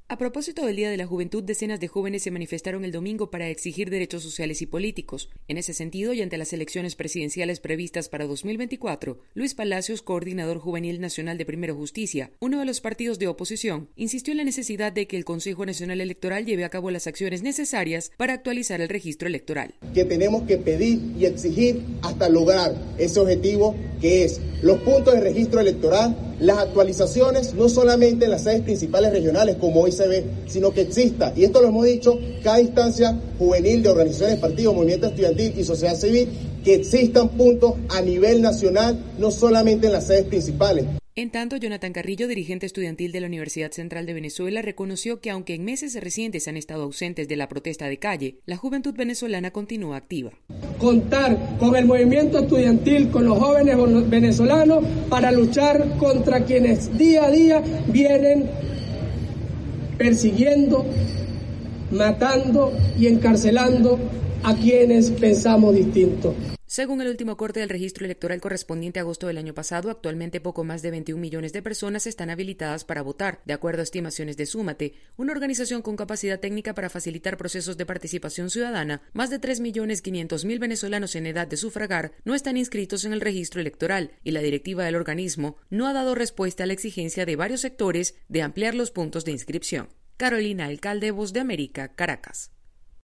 A propósito del Día de la Juventud, decenas de jóvenes se manifestaron el domingo para exigir derechos sociales y políticos. En ese sentido, y ante las elecciones presidenciales previstas para 2024, Luis Palacios, coordinador juvenil nacional de Primero Justicia, uno de los partidos de oposición, insistió en la necesidad de que el Consejo Nacional Electoral lleve a cabo las acciones necesarias para actualizar el registro electoral. Que tenemos que pedir y exigir hasta lograr ese objetivo, que es los puntos de registro electoral, las actualizaciones, no solamente en las sedes principales regionales como hoy se ve, sino que exista, y esto lo hemos dicho, cada instancia juvenil de organizaciones, partidos, movimiento estudiantil y sociedad civil, que existan puntos a nivel nacional, no solamente en las sedes principales. En tanto, Jonathan Carrillo, dirigente estudiantil de la Universidad Central de Venezuela, reconoció que aunque en meses recientes han estado ausentes de la protesta de calle, la juventud venezolana continúa activa. Contar con el movimiento estudiantil, con los jóvenes venezolanos para luchar contra quienes día a día vienen persiguiendo, matando y encarcelando a quienes pensamos distinto. Según el último corte del registro electoral correspondiente a agosto del año pasado, actualmente poco más de 21 millones de personas están habilitadas para votar. De acuerdo a estimaciones de Súmate, una organización con capacidad técnica para facilitar procesos de participación ciudadana, más de 3.500.000 venezolanos en edad de sufragar no están inscritos en el registro electoral y la directiva del organismo no ha dado respuesta a la exigencia de varios sectores de ampliar los puntos de inscripción. Carolina Alcalde, Voz de América, Caracas.